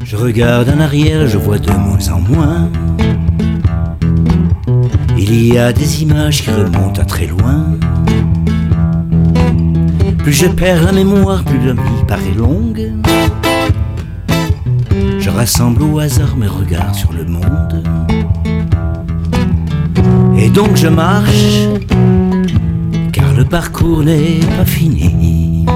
Je regarde en arrière, je vois de moins en moins. Il y a des images qui remontent à très loin. Plus je perds la mémoire, plus la vie paraît longue. Je rassemble au hasard mes regards sur le monde. Et donc je marche, car le parcours n'est pas fini.